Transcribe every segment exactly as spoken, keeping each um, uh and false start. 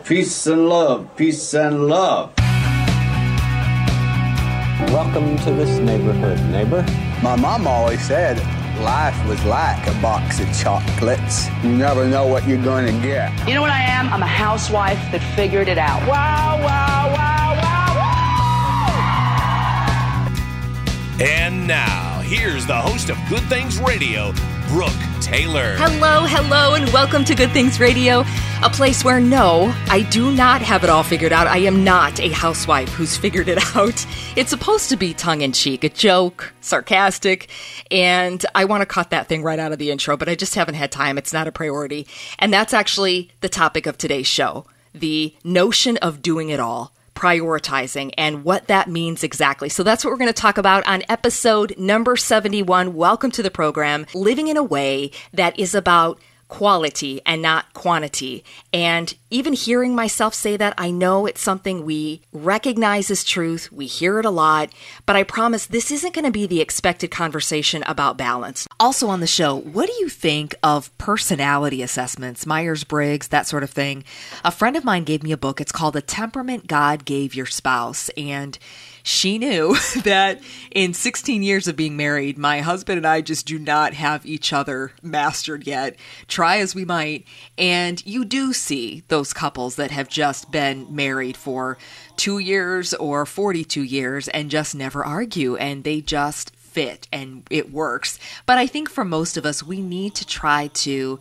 Peace and love, peace and love. Welcome to this neighborhood, neighbor. My mom always said life was like a box of chocolates. You never know what you're going to get. You know what I am? I'm a housewife that figured it out. Wow, wow, wow, wow, wow! And now, here's the host of Good Things Radio, Brooke Taylor. Hello, hello, and welcome to Good Things Radio, a place where, no, I do not have it all figured out. I am not a housewife who's figured it out. It's supposed to be tongue-in-cheek, a joke, sarcastic, and I want to cut that thing right out of the intro, but I just haven't had time. It's not a priority. And that's actually the topic of today's show, the notion of doing it all. Prioritizing and what that means exactly. So that's what we're going to talk about on episode number seventy-one. Welcome to the program, living in a way that is about quality and not quantity. And even hearing myself say that, I know it's something we recognize as truth. We hear it a lot, but I promise this isn't going to be the expected conversation about balance. Also on the show, what do you think of personality assessments, Myers-Briggs, that sort of thing? A friend of mine gave me a book. It's called The Temperament God Gave Your Spouse. And she knew that in sixteen years of being married, my husband and I just do not have each other mastered yet, try as we might. And you do see those couples that have just been married for two years or forty-two years and just never argue, and they just fit and it works. But I think for most of us, we need to try to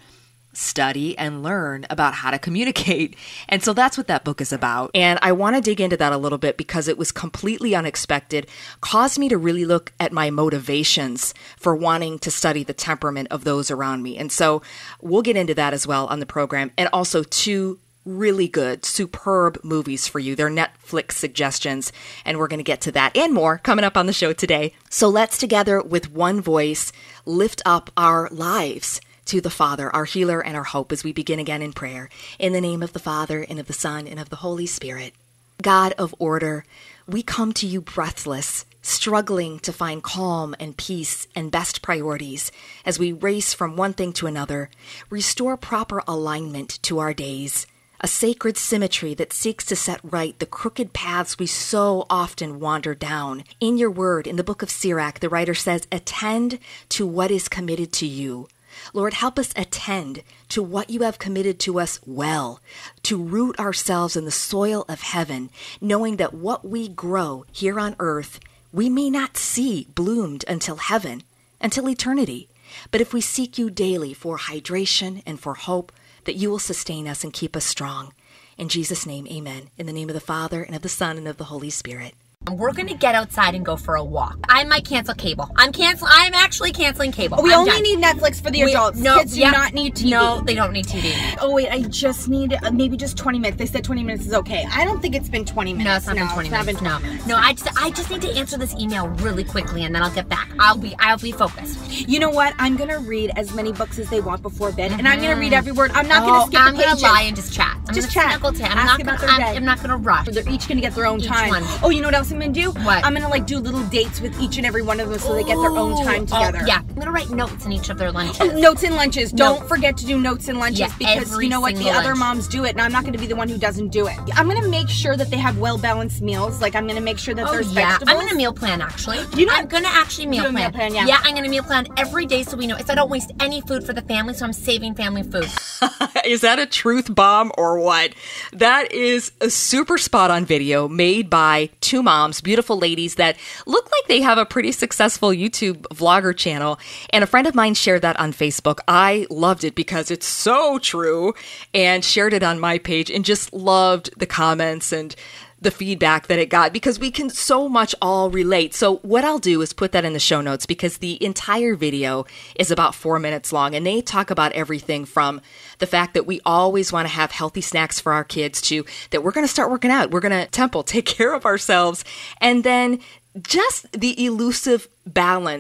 study and learn about how to communicate. And so that's what that book is about. And I want to dig into that a little bit because it was completely unexpected, caused me to really look at my motivations for wanting to study the temperament of those around me. And so we'll get into that as well on the program. And also two really good, superb movies for you. They're Netflix suggestions, and we're going to get to that and more coming up on the show today. So let's together with one voice lift up our lives to the Father, our healer and our hope, as we begin again in prayer. In the name of the Father, and of the Son, and of the Holy Spirit. God of order, we come to you breathless, struggling to find calm and peace and best priorities as we race from one thing to another. Restore proper alignment to our days, a sacred symmetry that seeks to set right the crooked paths we so often wander down. In your word, in the book of Sirach, the writer says, attend to what is committed to you. Lord, help us attend to what you have committed to us well, to root ourselves in the soil of heaven, knowing that what we grow here on earth, we may not see bloomed until heaven, until eternity. But if we seek you daily for hydration and for hope, that you will sustain us and keep us strong. In Jesus' name, amen. In the name of the Father, and of the Son, and of the Holy Spirit. We're going to get outside and go for a walk. I might cancel cable. I'm cancel. I'm actually canceling cable. We I'm only done. need Netflix for the We- adults. no, Kids do yeah. not need T V. No, they don't need T V. Oh, wait, I just need uh, maybe just twenty minutes. They said twenty minutes is okay. I don't think it's been twenty minutes. No, it's not been twenty it's minutes. Not been no, no. I just, I just need to answer this email really quickly, and then I'll get back. I'll be, I'll be focused. You know what? I'm gonna read as many books as they want before bed, and I'm gonna read every word. I'm not Oh, gonna skip I'm the pages. gonna lie and just chat. I'm Just gonna chat. snuggle chat. I'm Ask not about gonna, their I'm, day. I'm not gonna rush. They're each gonna get their own Each time. one. Oh, you know what else I'm gonna do? What? I'm gonna like do little dates with each and every one of them so they get their own time Ooh. together. Oh, yeah, I'm gonna write notes in each of their lunches. Oh, notes and lunches. No. Don't forget to do notes and lunches Yeah, because every you know what? The single other lunch. moms do it, and I'm not going to be the one who doesn't do it. I'm going to make sure that they have well-balanced meals. Like, I'm going to make sure that Oh there's yeah, vegetables. I'm gonna meal plan actually. You know- I'm gonna actually meal Do a plan. meal plan, yeah. Yeah, I'm gonna meal plan every day so we know. So I don't waste any food for the family. So I'm saving family food. Is that a truth bomb or what? That is a super spot on video made by two moms, beautiful ladies that look like they have a pretty successful YouTube vlogger channel. And a friend of mine shared that on Facebook. I loved it because it's so true, and shared it on my page and just loved the comments and the feedback that it got because we can so much all relate. So what I'll do is put that in the show notes because the entire video is about four minutes long, and they talk about everything from the fact that we always want to have healthy snacks for our kids to that we're going to start working out. We're going to temple, take care of ourselves. And then just the elusive balance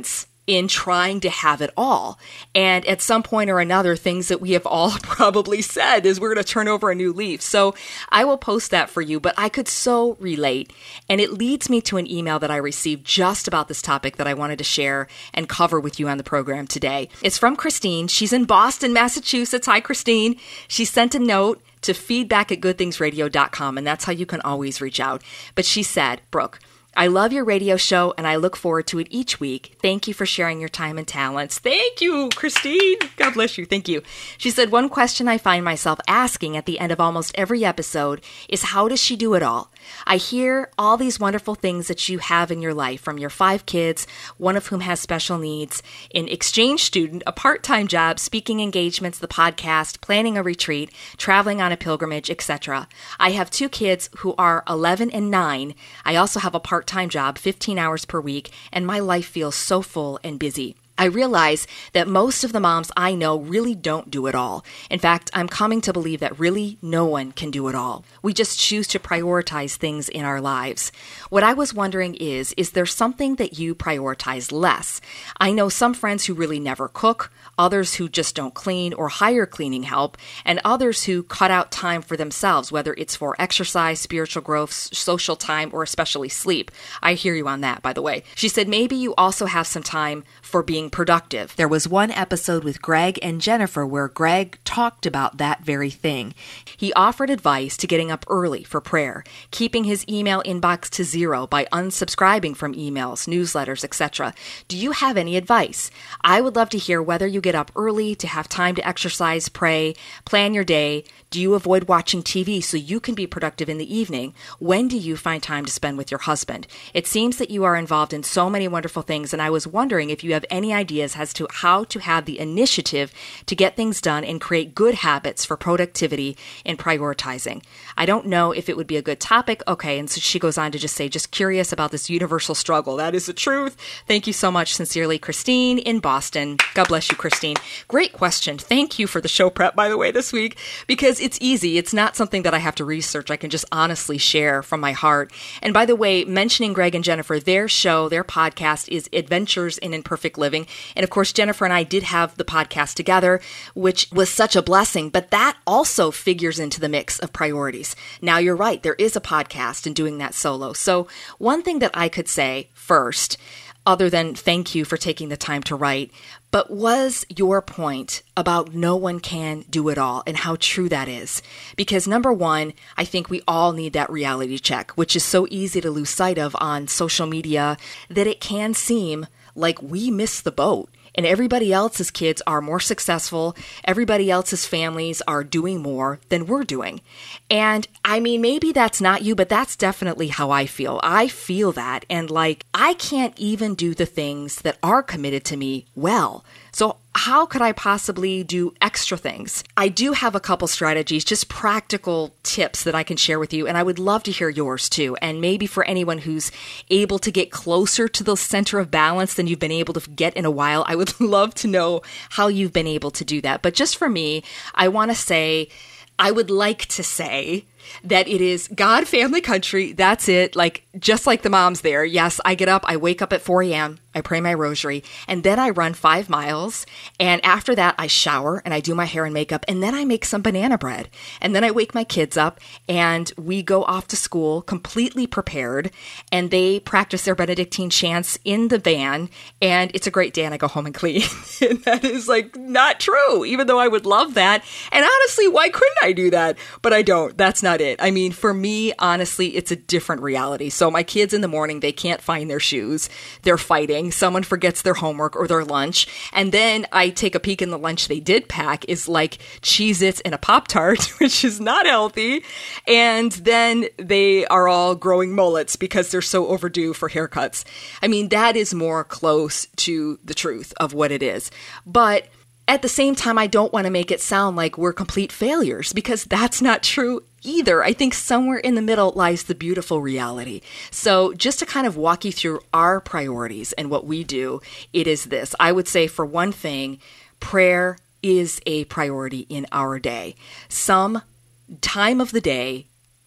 in trying to have it all. And at some point or another, things that we have all probably said is we're going to turn over a new leaf. So I will post that for you, but I could so relate. And it leads me to an email that I received just about this topic that I wanted to share and cover with you on the program today. It's from Christine. She's in Boston, Massachusetts. Hi, Christine. She sent a note to feedback at good things radio dot com, and that's how you can always reach out. But she said, Brooke, I love your radio show, and I look forward to it each week. Thank you for sharing your time and talents. Thank you, Christine. God bless you. Thank you. She said, one question I find myself asking at the end of almost every episode is, how does she do it all? I hear all these wonderful things that you have in your life, from your five kids, one of whom has special needs, an exchange student, a part-time job, speaking engagements, the podcast, planning a retreat, traveling on a pilgrimage, et cetera. I have two kids who are eleven and nine. I also have a part-time job, fifteen hours per week, and my life feels so full and busy. I realize that most of the moms I know really don't do it all. In fact, I'm coming to believe that really no one can do it all. We just choose to prioritize things in our lives. What I was wondering is, is there something that you prioritize less? I know some friends who really never cook, others who just don't clean or hire cleaning help, and others who cut out time for themselves, whether it's for exercise, spiritual growth, social time, or especially sleep. I hear you on that, by the way. She said maybe you also have some time for being productive. There was one episode with Greg and Jennifer where Greg talked about that very thing. He offered advice to getting up early for prayer, keeping his email inbox to zero by unsubscribing from emails, newsletters, et cetera. Do you have any advice? I would love to hear whether you get up early to have time to exercise, pray, plan your day. Do you avoid watching T V so you can be productive in the evening? When do you find time to spend with your husband? It seems that you are involved in so many wonderful things, and I was wondering if you have any ideas as to how to have the initiative to get things done and create good habits for productivity and prioritizing. I don't know if it would be a good topic. Okay, and so she goes on to just say, just curious about this universal struggle. That is the truth. Thank you so much. Sincerely, Christine in Boston. God bless you, Christine. Great question. Thank you for the show prep, by the way, this week, because it's easy. It's not something that I have to research. I can just honestly share from my heart. And by the way, mentioning Greg and Jennifer, their show, their podcast is Adventures in Imperfect Living. And of course, Jennifer and I did have the podcast together, which was such a blessing, but that also figures into the mix of priorities. Now, you're right. There is a podcast and doing that solo. So one thing that I could say first, other than thank you for taking the time to write, but was your point about no one can do it all and how true that is. Because number one, I think we all need that reality check, which is so easy to lose sight of on social media that it can seem like we miss the boat. And everybody else's kids are more successful. Everybody else's families are doing more than we're doing. And I mean, maybe that's not you, but that's definitely how I feel. I feel that. And like, I can't even do the things that are committed to me well. So how could I possibly do extra things? I do have a couple strategies, just practical tips that I can share with you, and I would love to hear yours too. And maybe for anyone who's able to get closer to the center of balance than you've been able to get in a while, I would love to know how you've been able to do that. But just for me, I want to say, I would like to say that it is God, family, country. That's it. Like, just like the moms there. Yes, I get up, I wake up at four a.m., I pray my rosary, and then I run five miles. And after that, I shower and I do my hair and makeup, and then I make some banana bread. And then I wake my kids up and we go off to school completely prepared, and they practice their Benedictine chants in the van. And it's a great day, and I go home and clean. And that is like not true, even though I would love that. And honestly, why couldn't I do that? But I don't. That's not it. I mean, for me, honestly, it's a different reality. So my kids in the morning, they can't find their shoes. They're fighting. Someone forgets their homework or their lunch. And then I take a peek in the lunch they did pack is like Cheez-Its and a Pop-Tart, which is not healthy. And then they are all growing mullets because they're so overdue for haircuts. I mean, that is more close to the truth of what it is. But at the same time, I don't want to make it sound like we're complete failures, because that's not true either. I think somewhere in the middle lies the beautiful reality. So just to kind of walk you through our priorities and what we do, it is this. I would say, for one thing, prayer is a priority in our day. Some time of the day,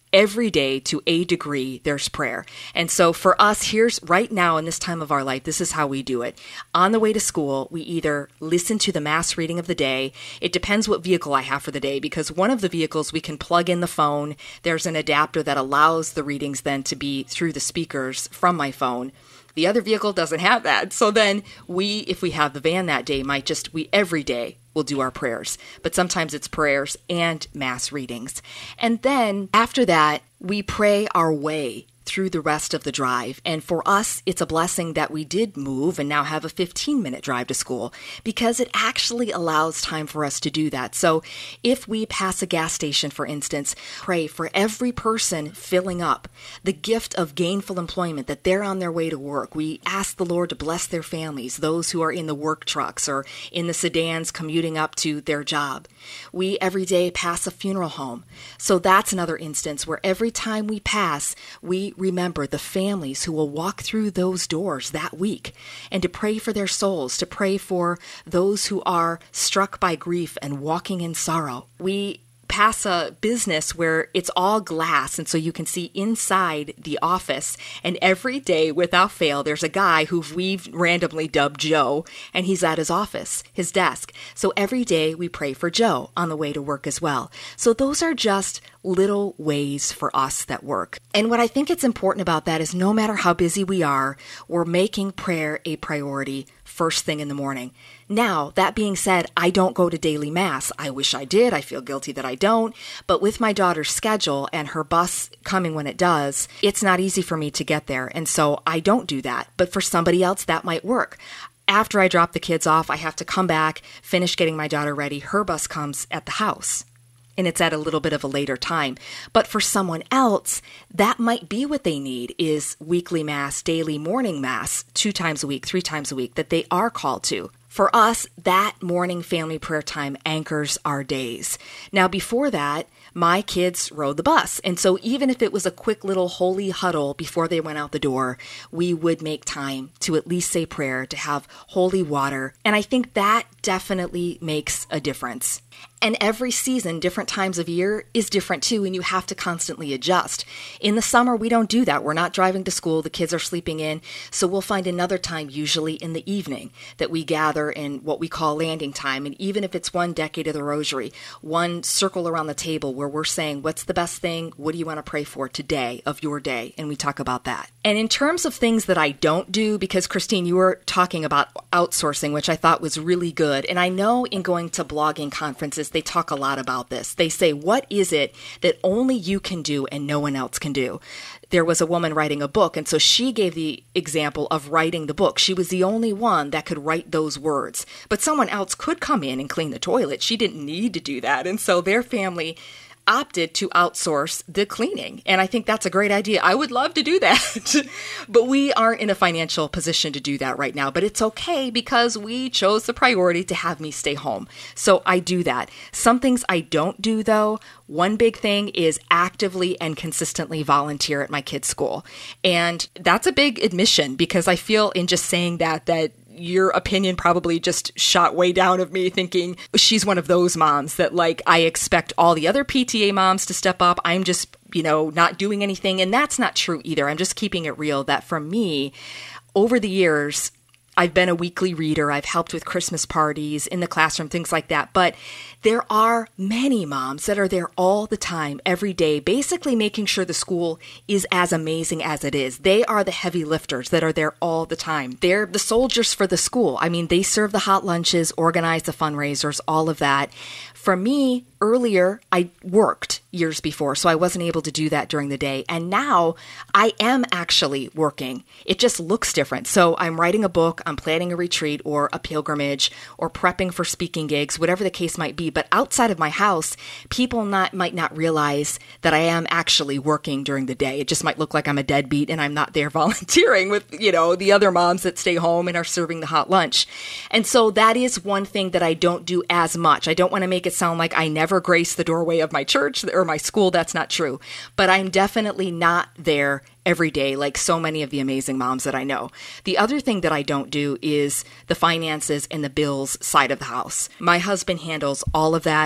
every day to a degree, there's prayer. And so for us, here's right now in this time of our life, this is how we do it. On the way to school, we either listen to the mass reading of the day. It depends what vehicle I have for the day, because one of the vehicles we can plug in the phone. There's an adapter that allows the readings then to be through the speakers from my phone. The other vehicle doesn't have that. So then we, if we have the van that day, might just, we every day will do our prayers. But sometimes it's prayers and mass readings. And then after that, we pray our way through the rest of the drive. And for us, it's a blessing that we did move and now have a fifteen minute drive to school, because it actually allows time for us to do that. So if we pass a gas station, for instance, pray for every person filling up the gift of gainful employment, that they're on their way to work. We ask the Lord to bless their families, those who are in the work trucks or in the sedans commuting up to their job. We every day pass a funeral home. So that's another instance where every time we pass, we remember the families who will walk through those doors that week, and to pray for their souls, to pray for those who are struck by grief and walking in sorrow. We pass a business where it's all glass, and so you can see inside the office, and every day without fail there's a guy who we've randomly dubbed Joe, and he's at his office, his desk. So every day we pray for Joe on the way to work as well. So those are just little ways for us that work. And what I think it's important about that is no matter how busy we are, we're making prayer a priority first thing in the morning. Now, that being said, I don't go to daily mass. I wish I did. I feel guilty that I don't. But with my daughter's schedule and her bus coming when it does, it's not easy for me to get there. And so I don't do that. But for somebody else, that might work. After I drop the kids off, I have to come back, finish getting my daughter ready. Her bus comes at the house, and it's at a little bit of a later time. But for someone else, that might be what they need, is weekly mass, daily morning mass, two times a week, three times a week, that they are called to. For us, that morning family prayer time anchors our days. Now, before that, my kids rode the bus. And so even if it was a quick little holy huddle before they went out the door, we would make time to at least say prayer, to have holy water. And I think that definitely makes a difference. And every season, different times of year, is different too, and you have to constantly adjust. In the summer, we don't do that. We're not driving to school. The kids are sleeping in. So we'll find another time, usually in the evening, that we gather in what we call landing time. And even if it's one decade of the rosary, one circle around the table where we're saying, what's the best thing? What do you want to pray for today of your day? And we talk about that. And in terms of things that I don't do, because Christine, you were talking about outsourcing, which I thought was really good. And I know in going to blogging conferences, they talk a lot about this. They say, what is it that only you can do and no one else can do? There was a woman writing a book, and so she gave the example of writing the book. She was the only one that could write those words. But someone else could come in and clean the toilet. She didn't need to do that. And so their family opted to outsource the cleaning. And I think that's a great idea. I would love to do that. But we aren't in a financial position to do that right now. But it's okay, because we chose the priority to have me stay home. So I do that. Some things I don't do, though. One big thing is actively and consistently volunteer at my kids' school. And that's a big admission, because I feel in just saying that, that your opinion probably just shot way down of me, thinking she's one of those moms that, like, I expect all the other P T A moms to step up. I'm just, you know, not doing anything. And that's not true either. I'm just keeping it real that for me, over the years, I've been a weekly reader. I've helped with Christmas parties in the classroom, things like that. But there are many moms that are there all the time, every day, basically making sure the school is as amazing as it is. They are the heavy lifters that are there all the time. They're the soldiers for the school. I mean, they serve the hot lunches, organize the fundraisers, all of that. For me, earlier, I worked years before, so I wasn't able to do that during the day. And now I am actually working. It just looks different. So I'm writing a book, I'm planning a retreat or a pilgrimage or prepping for speaking gigs, whatever the case might be. But outside of my house, people not might not realize that I am actually working during the day. It just might look like I'm a deadbeat and I'm not there volunteering with, you know, the other moms that stay home and are serving the hot lunch. And so that is one thing that I don't do as much. I don't want to make it sound like I never grace the doorway of my church or my school. That's not true. But I'm definitely not there every day like so many of the amazing moms that I know. The other thing that I don't do is the finances and the bills side of the house. My husband handles all of that.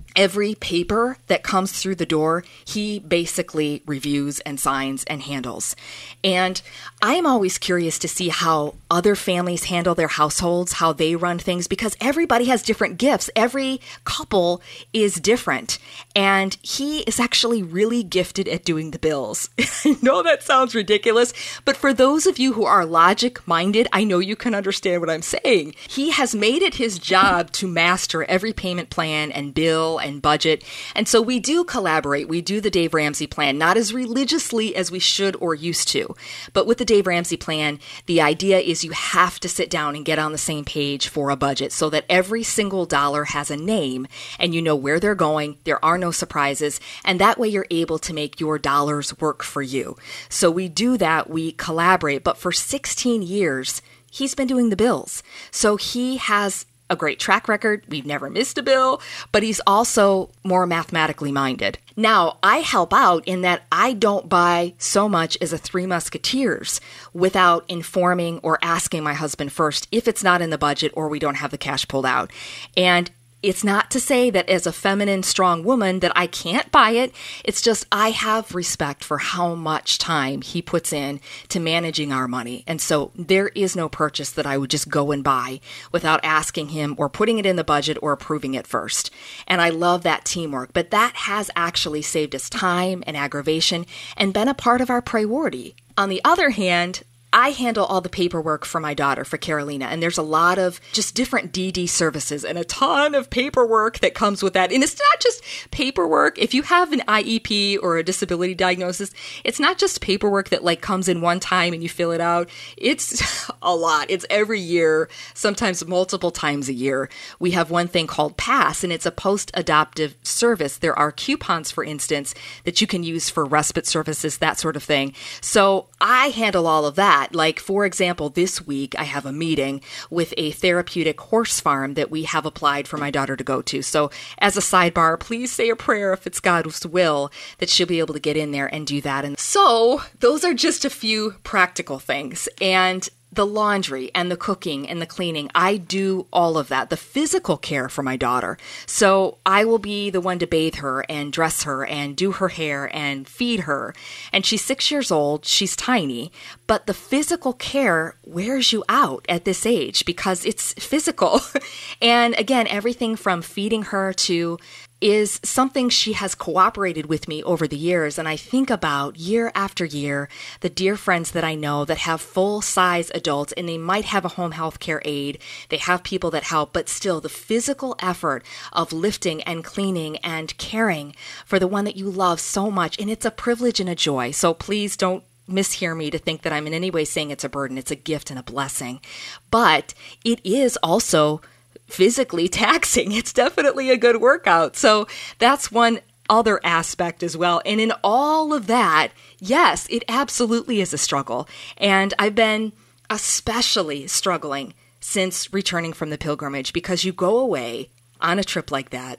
Every paper that comes through the door, he basically reviews and signs and handles. And I'm always curious to see how other families handle their households, how they run things, because everybody has different gifts. Every couple is different. And he is actually really gifted at doing the bills. I know that sounds ridiculous, but for those of you who are logic-minded, I know you can understand what I'm saying. He has made it his job to master every payment plan and bill and budget. And so we do collaborate. We do the Dave Ramsey plan, not as religiously as we should or used to. But with the Dave Ramsey plan, the idea is you have to sit down and get on the same page for a budget so that every single dollar has a name and you know where they're going. There are no surprises. And that way you're able to make your dollars work for you. So we do that. We collaborate. But for sixteen years, he's been doing the bills. So he has a great track record. We've never missed a bill, but he's also more mathematically minded. Now, I help out in that I don't buy so much as a Three Musketeers without informing or asking my husband first if it's not in the budget or we don't have the cash pulled out. And it's not to say that as a feminine, strong woman that I can't buy it. It's just I have respect for how much time he puts in to managing our money. And so there is no purchase that I would just go and buy without asking him or putting it in the budget or approving it first. And I love that teamwork. But that has actually saved us time and aggravation and been a part of our priority. On the other hand, I handle all the paperwork for my daughter, for Carolina, and there's a lot of just different D D services and a ton of paperwork that comes with that. And it's not just paperwork. If you have an I E P or a disability diagnosis, it's not just paperwork that like comes in one time and you fill it out. It's a lot. It's every year, sometimes multiple times a year. We have one thing called PASS, and it's a post-adoptive service. There are coupons, for instance, that you can use for respite services, that sort of thing. So I handle all of that. Like, for example, this week I have a meeting with a therapeutic horse farm that we have applied for my daughter to go to. So as a sidebar, please say a prayer if it's God's will that she'll be able to get in there and do that. And so those are just a few practical things. And the laundry and the cooking and the cleaning, I do all of that. The physical care for my daughter. So I will be the one to bathe her and dress her and do her hair and feed her. And she's six years old. She's tiny. But the physical care wears you out at this age because it's physical. And again, everything from feeding her to is something she has cooperated with me over the years. And I think about year after year, the dear friends that I know that have full-size adults and they might have a home health care aide. They have people that help, but still the physical effort of lifting and cleaning and caring for the one that you love so much. And it's a privilege and a joy. So please don't mishear me to think that I'm in any way saying it's a burden. It's a gift and a blessing. But it is also physically taxing. It's definitely a good workout. So that's one other aspect as well. And in all of that, yes, it absolutely is a struggle. And I've been especially struggling since returning from the pilgrimage because you go away on a trip like that.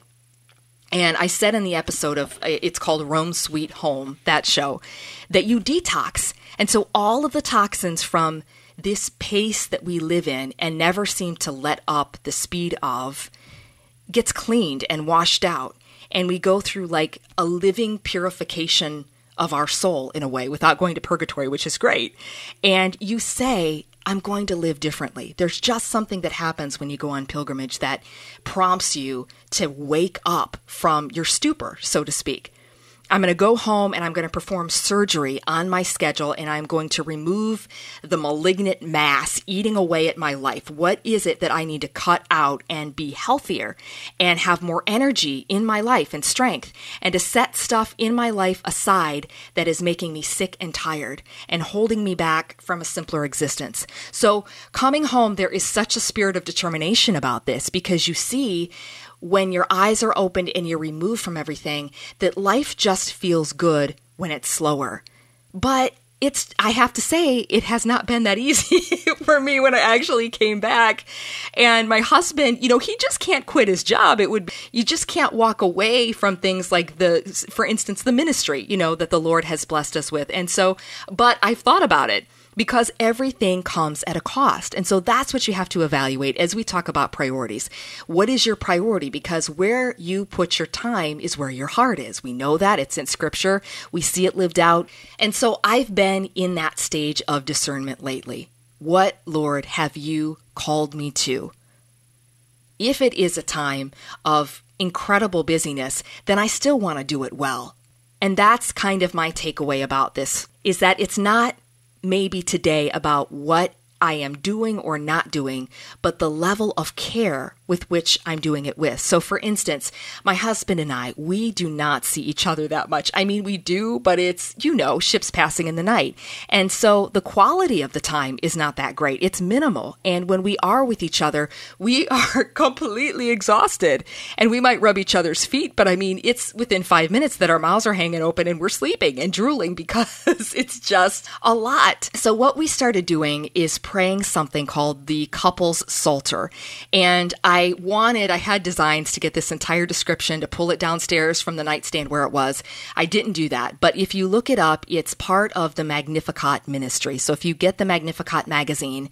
And I said in the episode of, it's called Rome Sweet Home, that show, that you detox. And so all of the toxins from this pace that we live in and never seem to let up the speed of gets cleaned and washed out. And we go through like a living purification of our soul in a way without going to purgatory, which is great. And you say, I'm going to live differently. There's just something that happens when you go on pilgrimage that prompts you to wake up from your stupor, so to speak. I'm going to go home and I'm going to perform surgery on my schedule and I'm going to remove the malignant mass eating away at my life. What is it that I need to cut out and be healthier and have more energy in my life and strength and to set stuff in my life aside that is making me sick and tired and holding me back from a simpler existence? So coming home, there is such a spirit of determination about this because you see when your eyes are opened and you're removed from everything, that life just feels good when it's slower. But it's, I have to say, it has not been that easy for me when I actually came back. And my husband, you know, he just can't quit his job. It would, you just can't walk away from things like the, for instance, the ministry, you know, that the Lord has blessed us with. And so, but I've thought about it. because everything comes at a cost. And so that's what you have to evaluate as we talk about priorities. What is your priority? Because where you put your time is where your heart is. We know that. It's in Scripture. We see it lived out. And so I've been in that stage of discernment lately. What, Lord, have you called me to? If it is a time of incredible busyness, then I still want to do it well. And that's kind of my takeaway about this, is that it's not maybe today about what I am doing or not doing, but the level of care with which I'm doing it with. So for instance, my husband and I, we do not see each other that much. I mean, we do, but it's, you know, ships passing in the night. And so the quality of the time is not that great. It's minimal. And when we are with each other, we are completely exhausted. And we might rub each other's feet, but I mean, it's within five minutes that our mouths are hanging open and we're sleeping and drooling because it's just a lot. So what we started doing is praying something called the Couples Psalter. And I wanted, I had designs to get this entire description, to pull it downstairs from the nightstand where it was. I didn't do that. But if you look it up, it's part of the Magnificat ministry. So if you get the Magnificat magazine,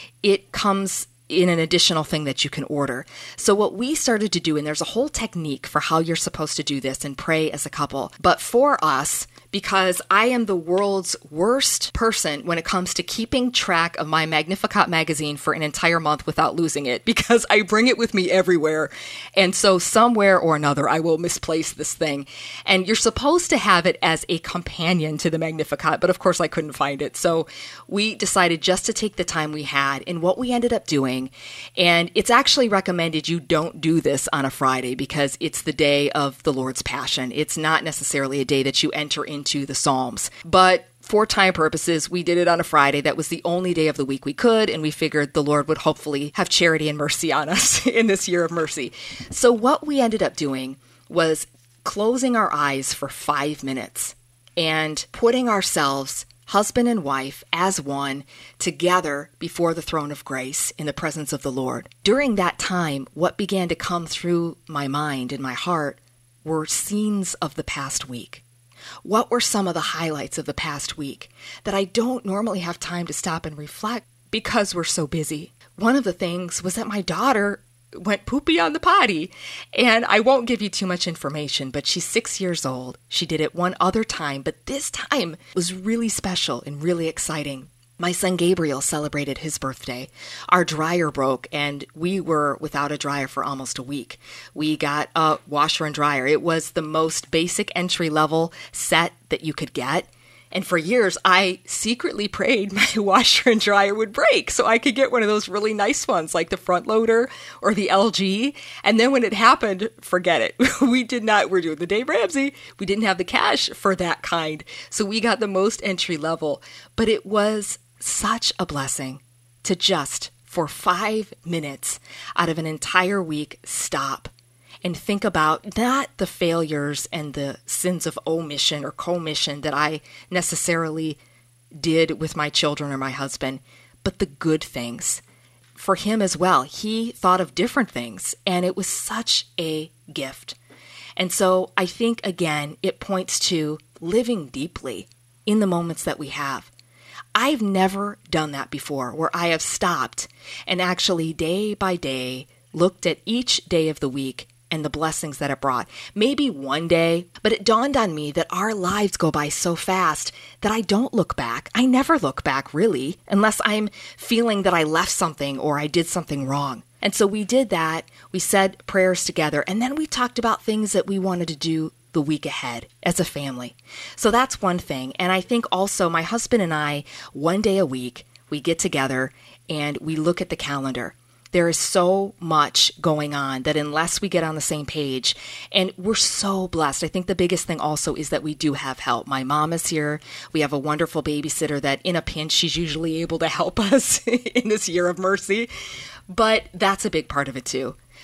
it comes in an additional thing that you can order. So what we started to do, and there's a whole technique for how you're supposed to do this and pray as a couple. But for us, because I am the world's worst person when it comes to keeping track of my Magnificat magazine for an entire month without losing it, because I bring it with me everywhere. And so somewhere or another, I will misplace this thing. And you're supposed to have it as a companion to the Magnificat, but of course I couldn't find it. So we decided just to take the time we had, and what we ended up doing, and it's actually recommended you don't do this on a Friday because it's the day of the Lord's Passion. It's not necessarily a day that you enter into into the Psalms. But for time purposes, we did it on a Friday. That was the only day of the week we could, and we figured the Lord would hopefully have charity and mercy on us in this year of mercy. So what we ended up doing was closing our eyes for five minutes and putting ourselves, husband and wife, as one, together before the throne of grace in the presence of the Lord. During that time, what began to come through my mind and my heart were scenes of the past week. What were some of the highlights of the past week that I don't normally have time to stop and reflect because we're so busy? One of the things was that my daughter went poopy on the potty, and I won't give you too much information, but she's six years old. She did it one other time, but this time was really special and really exciting. My son Gabriel celebrated his birthday. Our dryer broke, and we were without a dryer for almost a week. We got a washer and dryer. It was the most basic entry-level set that you could get. And for years, I secretly prayed my washer and dryer would break so I could get one of those really nice ones like the front loader or the L G. And then when it happened, forget it. We did not, we're doing the Dave Ramsey. We didn't have the cash for that kind. So we got the most entry level. But it was such a blessing to just, for five minutes out of an entire week, stop and think about not the failures and the sins of omission or commission that I necessarily did with my children or my husband, but the good things. For him as well, he thought of different things, and it was such a gift. And so I think, again, it points to living deeply in the moments that we have. I've never done that before, where I have stopped and actually day by day looked at each day of the week and the blessings that it brought. Maybe one day, but it dawned on me that our lives go by so fast that I don't look back. I never look back, really, unless I'm feeling that I left something or I did something wrong. And so we did that. We said prayers together, and then we talked about things that we wanted to do the week ahead as a family. So that's one thing. And I think also my husband and I, one day a week, we get together and we look at the calendar. There is so much going on that unless we get on the same page, and we're so blessed. I think the biggest thing also is that we do have help. My mom is here. We have a wonderful babysitter that in a pinch, she's usually able to help us in this year of mercy. But that's a big part of it too.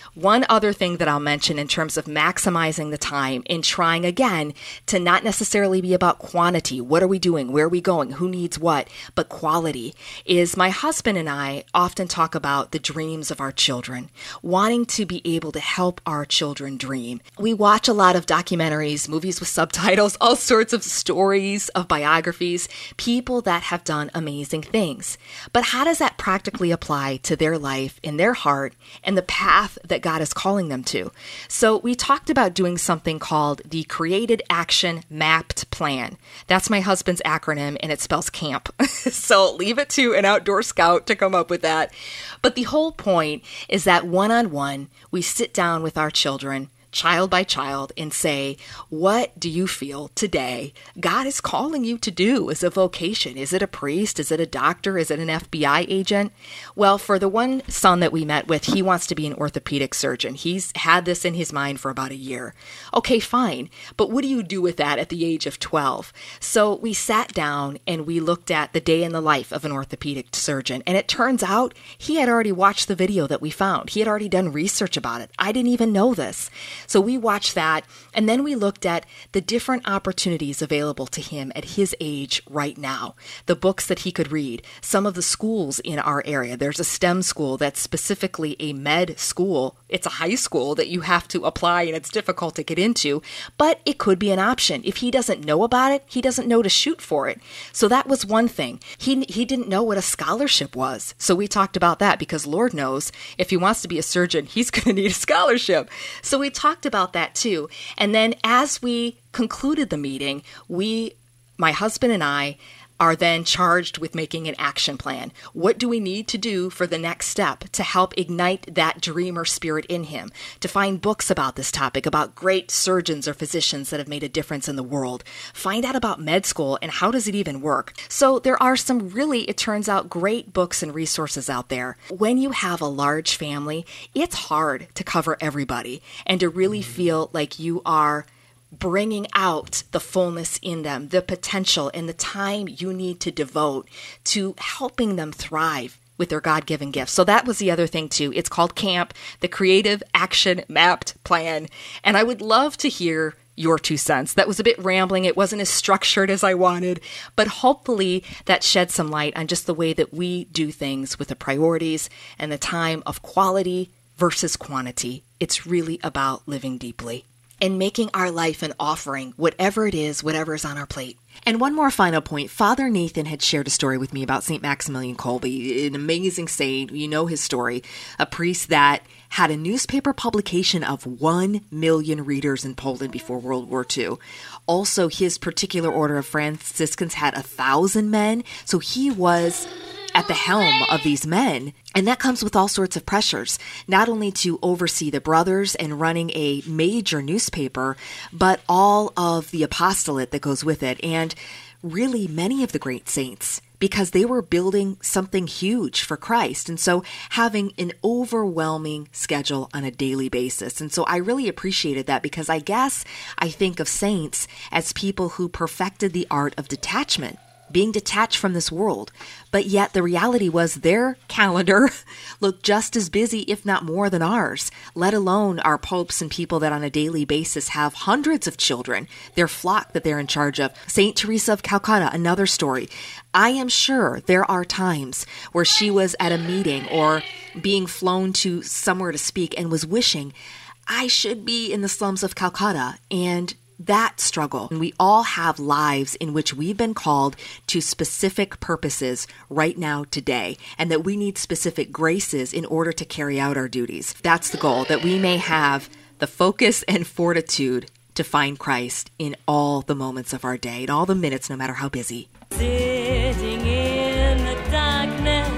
One other thing that I'll mention in terms of maximizing the time and trying again to not necessarily be about quantity, what are we doing, where are we going, who needs what, but quality, is my husband and I often talk about the dreams of our children, wanting to be able to help our children dream. We watch a lot of documentaries, movies with subtitles, all sorts of stories of biographies, people that have done amazing things. But how does that practically apply to their life, in their heart, and the path that God is calling them to? So we talked about doing something called the Created Action Mapped Plan. That's my husband's acronym, and it spells camp. So leave it to an outdoor scout to come up with that. But the whole point is that one-on-one, we sit down with our children, child by child, and say, what do you feel today God is calling you to do as a vocation? Is it a priest? Is it a doctor? Is it an F B I agent? Well, for the one son that we met with, he wants to be an orthopedic surgeon. He's had this in his mind for about a year. Okay, fine. But what do you do with that at the age of twelve? So we sat down and we looked at the day in the life of an orthopedic surgeon. And it turns out he had already watched the video that we found. He had already done research about it. I didn't even know this. So we watched that, and then we looked at the different opportunities available to him at his age right now, the books that he could read, some of the schools in our area. There's a STEM school that's specifically a med school. It's a high school that you have to apply, and it's difficult to get into, but it could be an option. If he doesn't know about it, he doesn't know to shoot for it. So that was one thing. He, he didn't know what a scholarship was. So we talked about that because Lord knows if he wants to be a surgeon, he's going to need a scholarship. So we talked about that too. And then as we concluded the meeting, we, my husband and I, are then charged with making an action plan. What do we need to do for the next step to help ignite that dreamer spirit in him? To find books about this topic, about great surgeons or physicians that have made a difference in the world. Find out about med school and how does it even work. So there are some really, it turns out, great books and resources out there. When you have a large family, it's hard to cover everybody and to really feel like you are bringing out the fullness in them, the potential and the time you need to devote to helping them thrive with their God-given gifts. So that was the other thing too. It's called CAMP, the Creative Action Mapped Plan. And I would love to hear your two cents. That was a bit rambling. It wasn't as structured as I wanted, but hopefully that sheds some light on just the way that we do things with the priorities and the time of quality versus quantity. It's really about living deeply and making our life an offering, whatever it is, whatever is on our plate. And one more final point. Father Nathan had shared a story with me about Saint Maximilian Kolbe, an amazing saint. You know his story, a priest that had a newspaper publication of one million readers in Poland before World War Two. Also, his particular order of Franciscans had a thousand men, so he was at the helm of these men. And that comes with all sorts of pressures, not only to oversee the brothers and running a major newspaper, but all of the apostolate that goes with it. And really many of the great saints, because they were building something huge for Christ. And so having an overwhelming schedule on a daily basis. And so I really appreciated that because I guess I think of saints as people who perfected the art of detachment, being detached from this world. But yet the reality was their calendar looked just as busy, if not more than ours, let alone our popes and people that on a daily basis have hundreds of children, their flock that they're in charge of. Saint Teresa of Calcutta, another story. I am sure there are times where she was at a meeting or being flown to somewhere to speak and was wishing, I should be in the slums of Calcutta, and that struggle. And we all have lives in which we've been called to specific purposes right now today, and that we need specific graces in order to carry out our duties. That's the goal, that we may have the focus and fortitude to find Christ in all the moments of our day, in all the minutes, no matter how busy. Sitting in the darkness,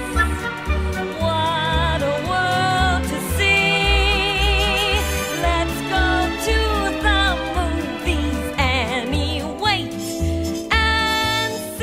what a world to see. Let's go to the movies anyway and see.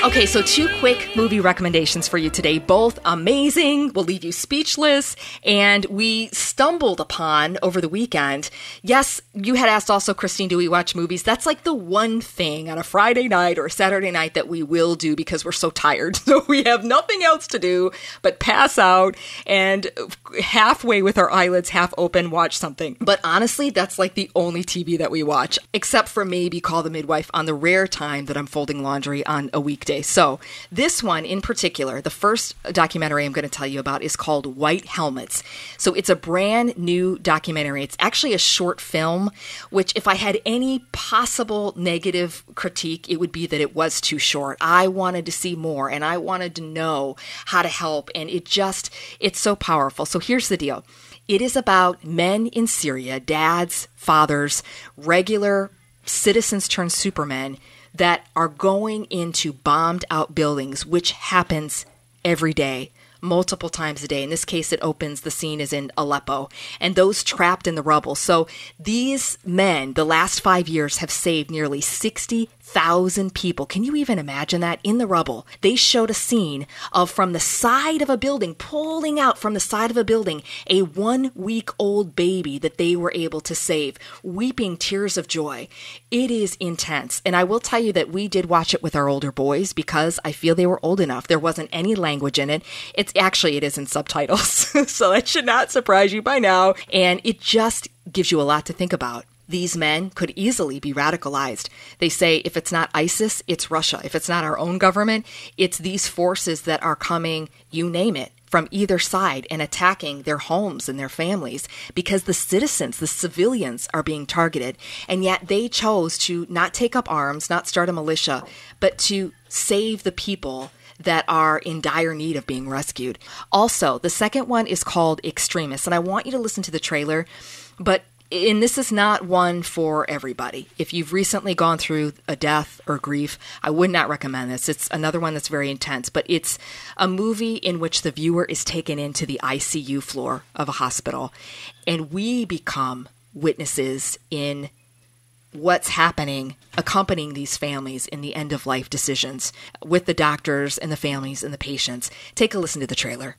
Okay, so two quick movie recommendations for you today. Both amazing, will leave you speechless, and we stumbled upon over the weekend. Yes, you had asked also, Christine, do we watch movies? That's like the one thing on a Friday night or a Saturday night that we will do because we're so tired. So we have nothing else to do but pass out and halfway with our eyelids half open, watch something. But honestly, that's like the only T V that we watch, except for maybe Call the Midwife on the rare time that I'm folding laundry on a weekday. So this one in particular, the first documentary I'm going to tell you about is called White Helmets. So it's a brand new documentary. It's actually a short film, which if I had any possible negative critique, it would be that it was too short. I wanted to see more and I wanted to know how to help. And it just, it's so powerful. So here's the deal. It is about men in Syria, dads, fathers, regular citizens turned supermen that are going into bombed out buildings, which happens every day, multiple times a day. In this case, it opens, the scene is in Aleppo, and those trapped in the rubble. So these men, the last five years, have saved nearly sixty thousand people. Can you even imagine that? In the rubble. They showed a scene of from the side of a building, pulling out from the side of a building, a one-week-old baby that they were able to save, weeping tears of joy. It is intense. And I will tell you that we did watch it with our older boys because I feel they were old enough. There wasn't any language in it. It's actually, it is in subtitles. So that should not surprise you by now. And it just gives you a lot to think about. These men could easily be radicalized. They say if it's not ISIS, it's Russia. If it's not our own government, it's these forces that are coming, you name it, from either side and attacking their homes and their families because the citizens, the civilians are being targeted. And yet they chose to not take up arms, not start a militia, but to save the people that are in dire need of being rescued. Also, the second one is called Extremists. And I want you to listen to the trailer, but and this is not one for everybody. If you've recently gone through a death or grief, I would not recommend this. It's another one that's very intense, but it's a movie in which the viewer is taken into the I C U floor of a hospital, and we become witnesses in what's happening, accompanying these families in the end-of-life decisions with the doctors and the families and the patients. Take a listen to the trailer.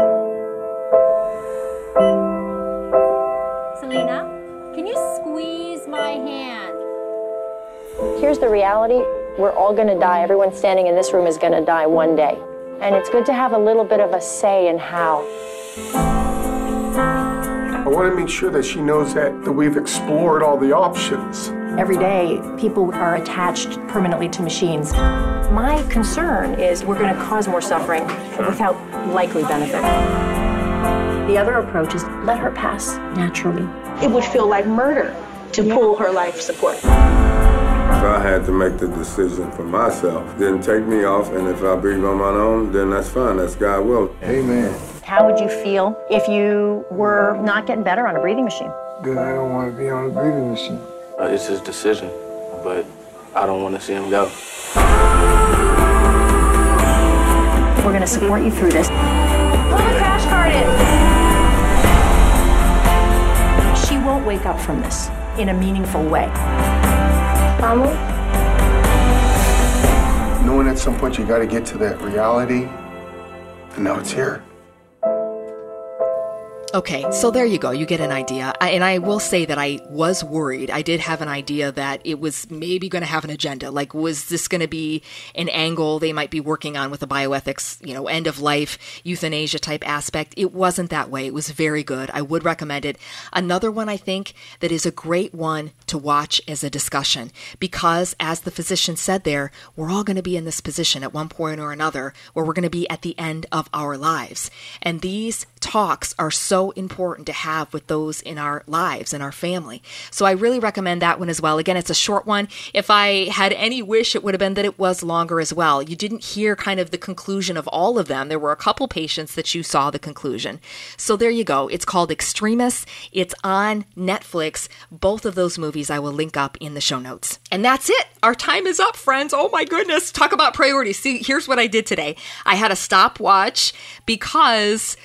Selena, can you squeeze my hand? Here's the reality. We're all going to die. Everyone standing in this room is going to die one day. And it's good to have a little bit of a say in how. I want to make sure that she knows that, that we've explored all the options. Every day, people are attached permanently to machines. My concern is we're going to cause more suffering without likely benefit. The other approach is let her pass naturally. It would feel like murder to yeah. pull her life support. If I had to make the decision for myself, then take me off, and if I breathe on my own, then that's fine. That's God's will. Amen. How would you feel if you were not getting better on a breathing machine? Then I don't want to be on a breathing machine. Uh, it's his decision, but I don't want to see him go. We're going to support you through this. Pull the crash cart in. She won't wake up from this in a meaningful way. Mama? Knowing at some point you got to get to that reality, and now it's here. Okay, so there you go. You get an idea. I, and I will say that I was worried. I did have an idea that it was maybe going to have an agenda. Like, was this going to be an angle they might be working on with the bioethics, you know, end of life, euthanasia type aspect? It wasn't that way. It was very good. I would recommend it. Another one I think that is a great one to watch as a discussion because, as the physician said there, we're all going to be in this position at one point or another where we're going to be at the end of our lives. And these talks are so important to have with those in our lives and our family. So I really recommend that one as well. Again, it's a short one. If I had any wish, it would have been that it was longer as well. You didn't hear kind of the conclusion of all of them. There were a couple patients that you saw the conclusion. So there you go. It's called Extremists. It's on Netflix. Both of those movies I will link up in the show notes. And that's it. Our time is up, friends. Oh my goodness. Talk about priorities. See, here's what I did today. I had a stopwatch because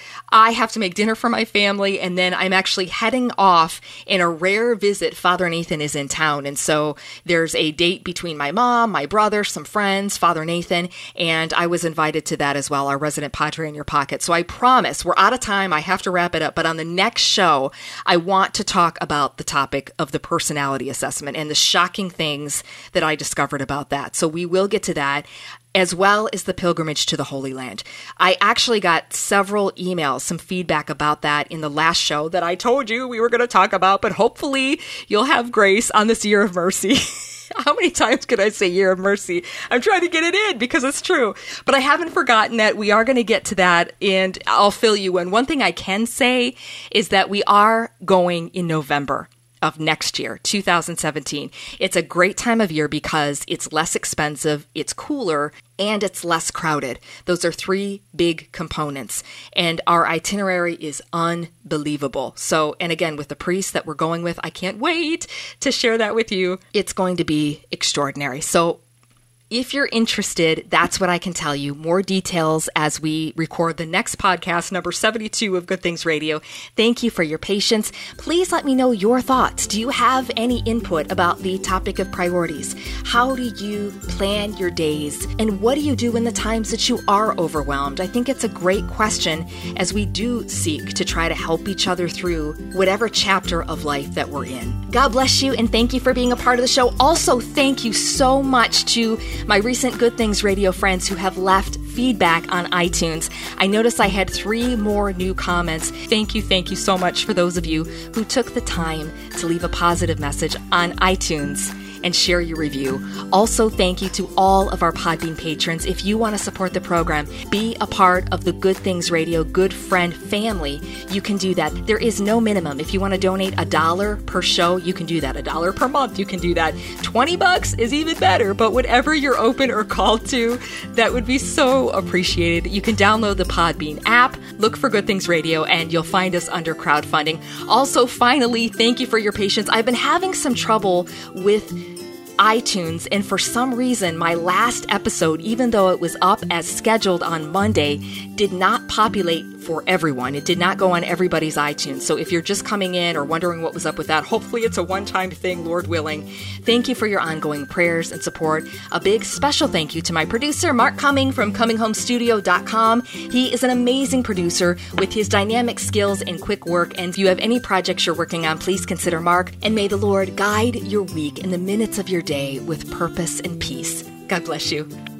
I have to make dinner for my family, and then I'm actually heading off in a rare visit. Father Nathan is in town, and so there's a date between my mom, my brother, some friends, Father Nathan, and I was invited to that as well, our resident Padre in your pocket. So I promise, we're out of time, I have to wrap it up, but on the next show, I want to talk about the topic of the personality assessment and the shocking things that I discovered about that. So we will get to that, as well as the pilgrimage to the Holy Land. I actually got several emails, some feedback about that in the last show that I told you we were going to talk about, but hopefully you'll have grace on this year of mercy. How many times could I say year of mercy? I'm trying to get it in because it's true. But I haven't forgotten that we are going to get to that, and I'll fill you in. One thing I can say is that we are going in November of next year, two thousand seventeen. It's a great time of year because it's less expensive, it's cooler, and it's less crowded. Those are three big components. And our itinerary is unbelievable. So, and again, with the priest that we're going with, I can't wait to share that with you. It's going to be extraordinary. So, if you're interested, that's what I can tell you. More details as we record the next podcast, number seventy-two of Good Things Radio. Thank you for your patience. Please let me know your thoughts. Do you have any input about the topic of priorities? How do you plan your days? And what do you do in the times that you are overwhelmed? I think it's a great question as we do seek to try to help each other through whatever chapter of life that we're in. God bless you, and thank you for being a part of the show. Also, thank you so much to my recent Good Things Radio friends who have left feedback on iTunes. I noticed I had three more new comments. Thank you, thank you so much for those of you who took the time to leave a positive message on iTunes and share your review. Also, thank you to all of our Podbean patrons. If you want to support the program, be a part of the Good Things Radio Good Friend family, you can do that. There is no minimum. If you want to donate a dollar per show, you can do that. A dollar per month, you can do that. twenty bucks is even better, but whatever you're open or called to, that would be so appreciated. You can download the Podbean app, look for Good Things Radio, and you'll find us under crowdfunding. Also, finally, thank you for your patience. I've been having some trouble with iTunes, and for some reason my last episode, even though it was up as scheduled on Monday, did not populate for everyone. It did not go on everybody's iTunes. So if you're just coming in or wondering what was up with that, hopefully it's a one-time thing, Lord willing. Thank you for your ongoing prayers and support. A big special thank you to my producer, Mark Cumming from coming home studio dot com. He is an amazing producer with his dynamic skills and quick work. And if you have any projects you're working on, please consider Mark. And may the Lord guide your week and the minutes of your day with purpose and peace. God bless you.